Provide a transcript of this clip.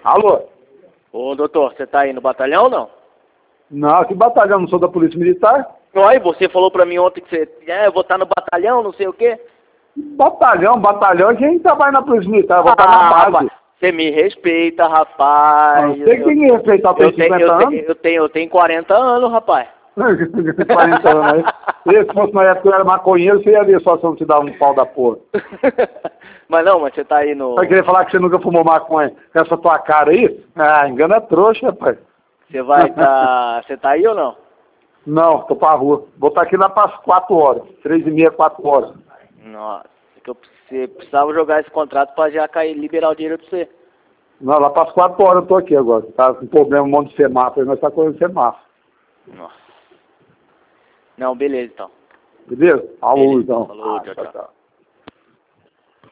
Alô? Ô, doutor, você tá aí no batalhão ou não? Não, que batalhão? Não sou da Polícia Militar? Oi, você falou pra mim ontem que você... eu vou estar no batalhão, não sei o quê. Batalhão, quem trabalha na Polícia Militar? Eu vou estar na base. Rapaz, você me respeita, rapaz. Você que tem que respeitar, tem 50 anos? Eu tenho 40 anos, rapaz. 40 anos aí. Se fosse na época que eu era maconheiro, você ia ver só se eu não te dar um pau da porra. Mas você tá aí no... Vai querer falar que você nunca fumou maconha com essa tua cara aí? Ah, engana trouxa, rapaz. Você tá aí ou não? Não, tô pra rua. Vou estar aqui lá para as 4 horas. 3h30, 4 horas. Nossa, você precisava jogar esse contrato pra já liberar o dinheiro pra você. Não, lá para as 4 horas eu tô aqui agora. Tá com problema, um monte de semáforo, nós tá correndo semáforo. Nossa. Não, beleza então. Beleza? Alô, então. Falou, tchau, tchau.